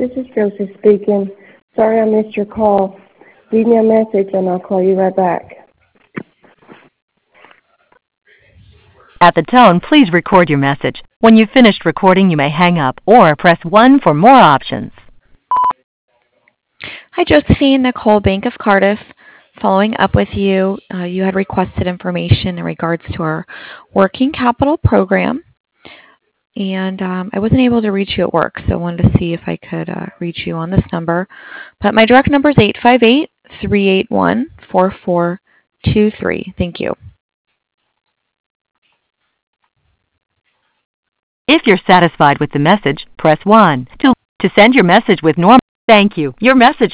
This is Josie speaking. Sorry I missed your call. Leave me a message and I'll call you right back. At the tone, please record your message. When you've finished recording, you may hang up or press 1 for more options. Hi, Josephine. Nicole, Bank of Cardiff. Following up with you, you had requested information in regards to our working capital program, and I wasn't able to reach you at work, so I wanted to see if I could reach you on this number. But my direct number is 858-381-4423. Thank you. If you're satisfied with the message, press 1. To send your message with normal, thank you. Your message